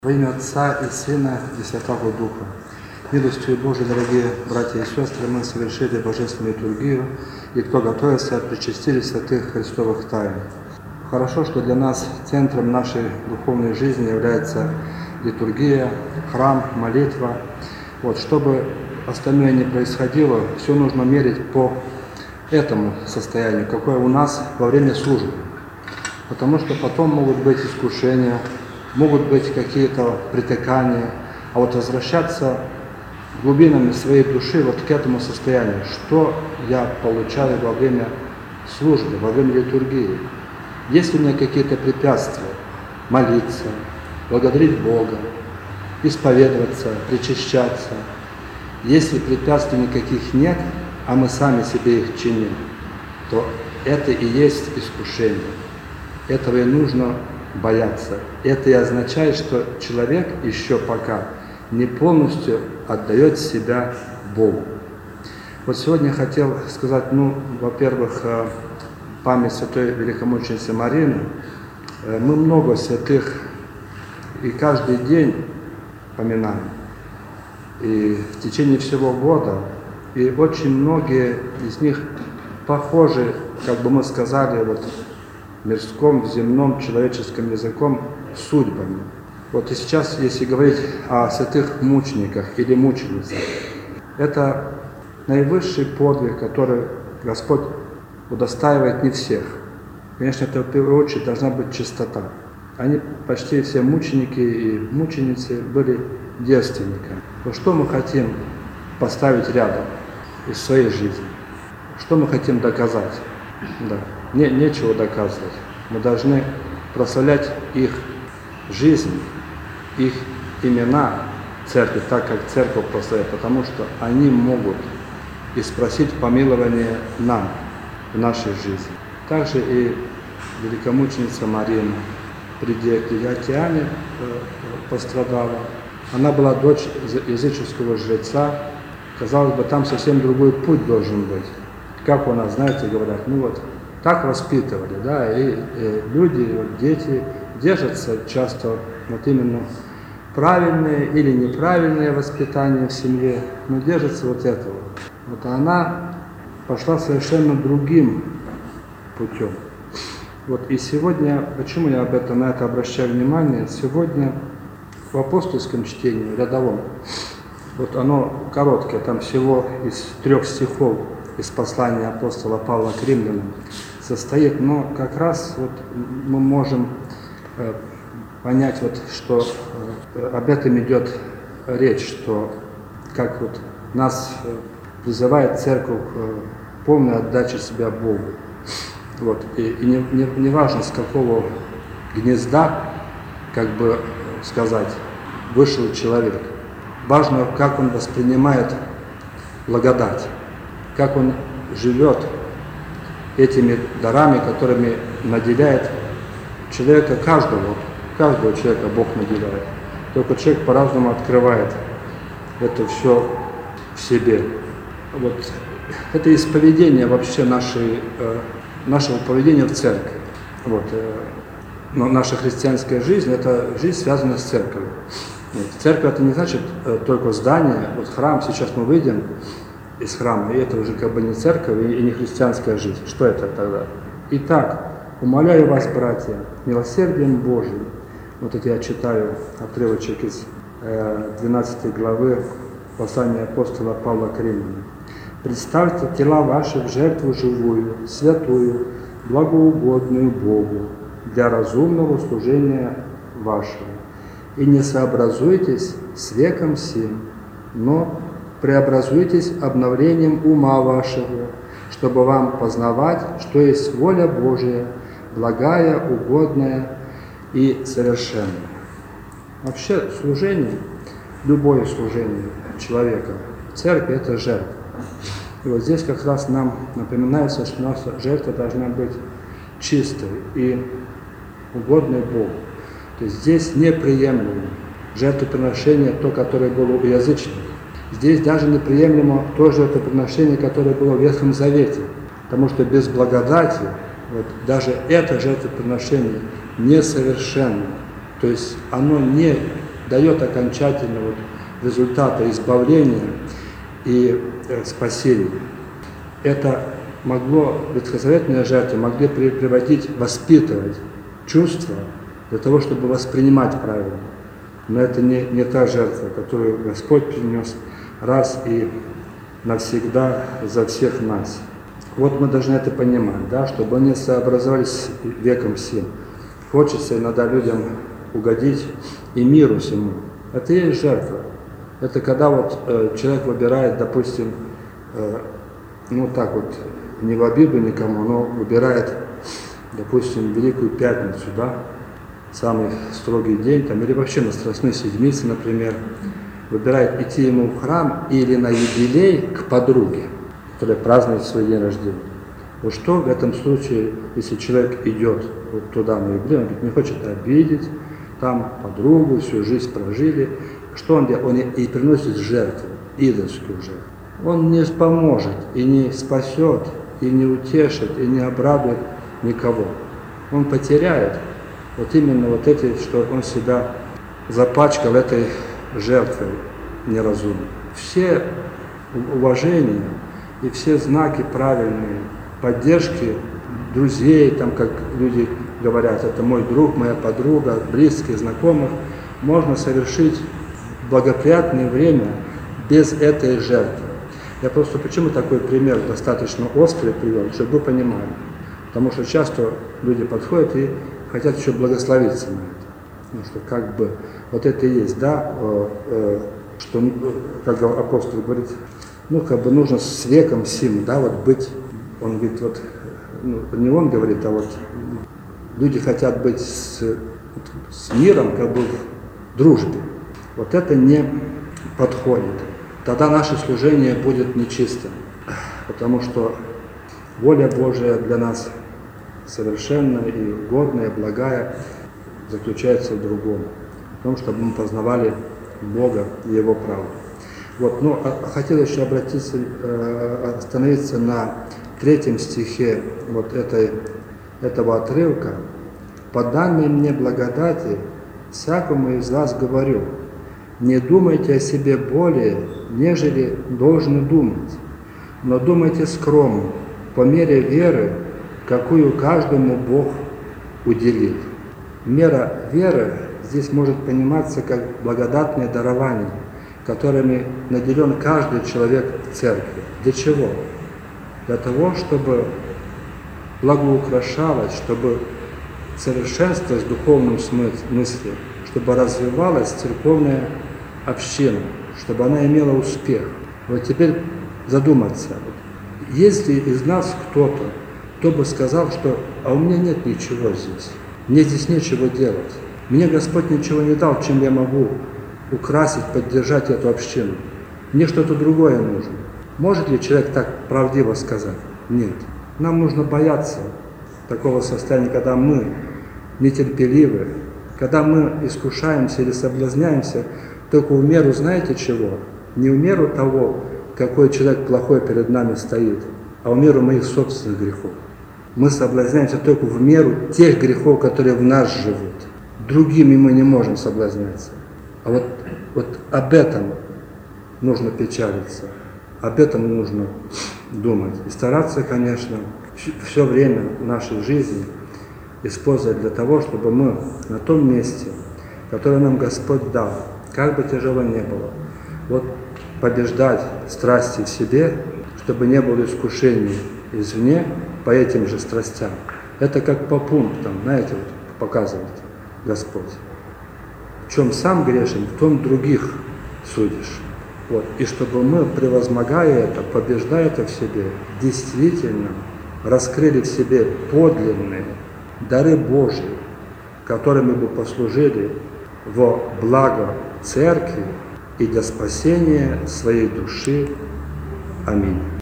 Во имя Отца и Сына и Святого Духа. Милостью Божией, дорогие братья и сестры, мы совершили Божественную литургию, и кто готовится, причастили святых Христовых тайн. Хорошо, что для нас центром нашей духовной жизни является литургия, храм, молитва. Чтобы остальное не происходило, все нужно мерить по этому состоянию, какое у нас во время службы. Потому что потом могут быть искушения, могут быть какие-то притыкания, а возвращаться глубинами своей души к этому состоянию, что я получаю во время службы, во время литургии. Есть у меня какие-то препятствия, молиться, благодарить Бога, исповедоваться, причащаться. Если препятствий никаких нет, а мы сами себе их чиним, то это и есть искушение. Этого и нужно бояться. Это и означает, что человек еще пока не полностью отдает себя Богу. Сегодня я хотел сказать, во-первых, память святой великомученицы Марины. Мы много святых и каждый день поминаем, и в течение всего года, и очень многие из них похожи, как бы мы сказали, мирском, земном, человеческом языком, судьбами. И сейчас, если говорить о святых мучениках или мученицах, это наивысший подвиг, который Господь удостаивает не всех. Конечно, это в первую очередь должна быть чистота. Они почти все мученики и мученицы были девственниками. Что мы хотим поставить рядом из своей жизни? Что мы хотим доказать? Нечего доказывать. Мы должны прославлять их жизнь, их имена церкви, так как церковь прославляет, потому что они могут и спросить помилование нам в нашей жизни. Также и великомученица Марина при Диоклетиане пострадала. Она была дочь языческого жреца. Казалось бы, там совсем другой путь должен быть. Как у нас, знаете, говорят, так воспитывали, и люди, дети держатся часто именно правильное или неправильное воспитание в семье, но держатся этого. А она пошла совершенно другим путем. И сегодня, почему я на это обращаю внимание, сегодня в апостольском чтении, рядовом, оно короткое, там всего из 3 стихов из послания апостола Павла к римлянам состоит, но как раз мы можем понять, что об этом идет речь, что как нас призывает церковь к полной отдаче себя Богу. И не важно, с какого гнезда, вышел человек. Важно, как он воспринимает благодать, как он живет этими дарами, которыми наделяет человека, каждого человека Бог наделяет. Только человек по-разному открывает это все в себе. Это исповедение вообще нашего поведения в церкви. Но наша христианская жизнь – это жизнь, связанная с церковью. Церковь – это не значит только здание, храм. Сейчас мы выйдем из храма, и это уже не церковь и не христианская жизнь. Что это тогда? Итак, умоляю вас, братья, милосердием Божиим. Это я читаю отрывочек из 12 главы послания апостола Павла к римлянам. Представьте тела ваши в жертву живую, святую, благоугодную Богу для разумного служения вашего. И не сообразуйтесь с веком сим, но преобразуйтесь обновлением ума вашего, чтобы вам познавать, что есть воля Божия, благая, угодная и совершенная. Вообще служение, любое служение человека в церкви – это жертва. И здесь как раз нам напоминается, что наша жертва должна быть чистой и угодной Богу. То есть здесь неприемлемо жертвоприношение, то, которое было у язычников. Здесь даже неприемлемо то жертвоприношение, которое было в Ветхом Завете, потому что без благодати даже это жертвоприношение несовершенно. То есть оно не дает окончательного результата избавления и спасения. Это могло, ветхозаветные жертвы могли приводить, воспитывать чувства для того, чтобы воспринимать правильно. Но это не та жертва, которую Господь принес раз и навсегда за всех нас. Вот мы должны это понимать, да, чтобы они сообразовались веком всем. Хочется иногда людям угодить и миру всему. Это и есть жертва. Это когда вот человек выбирает, допустим, так вот, не в обиду никому, но выбирает, допустим, Великую Пятницу, да, самый строгий день, там, или вообще на Страстной Седмице, например, выбирает идти ему в храм или на юбилей к подруге, которая празднует свой день рождения. Вот что в этом случае, если человек идет вот туда на юбилей, он говорит, не хочет обидеть, там подругу, всю жизнь прожили, что он делает? Он и приносит жертву, идольскую жертву. Он не поможет, и не спасет, и не утешит, и не обрадует никого. Он потеряет вот именно вот эти, что он себя запачкал этой жертвой неразумной. Все уважения и все знаки правильные, поддержки друзей, там, как люди говорят, это мой друг, моя подруга, близких, знакомых, можно совершить в благоприятное время без этой жертвы. Я просто почему такой пример достаточно острый привел, чтобы вы понимали. Потому что часто люди подходят и хотят еще благословиться на это. Потому что как бы вот это и есть, да, что, как апостол говорит, нужно с веком сим, да, вот быть, он говорит, вот, не он говорит, а вот люди хотят быть с миром, как бы в дружбе. Вот это не подходит. Тогда наше служение будет нечистым, потому что воля Божия для нас совершенная и угодная, благая, заключается в другом, в том, чтобы мы познавали Бога и Его правду. Вот, но хотел еще остановиться на 3 стихе вот этого отрывка. «По данной мне благодати всякому из вас говорю, не думайте о себе более, нежели должны думать, но думайте скромно, по мере веры, какую каждому Бог уделил». Мера веры здесь может пониматься как благодатное дарование, которыми наделен каждый человек в церкви. Для чего? Для того, чтобы благоукрашалось, чтобы совершенствовалось в духовном смысле, чтобы развивалась церковная община, чтобы она имела успех. Вот теперь задуматься, есть ли из нас кто-то, кто бы сказал, что «а у меня нет ничего здесь, мне здесь нечего делать, мне Господь ничего не дал, чем я могу украсить, поддержать эту общину, мне что-то другое нужно». Может ли человек так правдиво сказать? Нет. Нам нужно бояться такого состояния, когда мы нетерпеливы, когда мы искушаемся или соблазняемся только в меру, знаете чего? Не в меру того, какой человек плохой перед нами стоит, а в меру моих собственных грехов. Мы соблазняемся только в меру тех грехов, которые в нас живут. Другими мы не можем соблазняться. А вот об этом нужно печалиться, об этом нужно думать. И стараться, конечно, все время нашей жизни использовать для того, чтобы мы на том месте, которое нам Господь дал, как бы тяжело ни было, вот побеждать страсти в себе, чтобы не было искушений извне по этим же страстям. Это как по пунктам, знаете, вот показывает Господь. В чем сам грешен, в том других судишь. Вот. И чтобы мы, превозмогая это, побеждая это в себе, действительно раскрыли в себе подлинные дары Божьи, которыми бы послужили во благо Церкви и для спасения своей души. Аминь.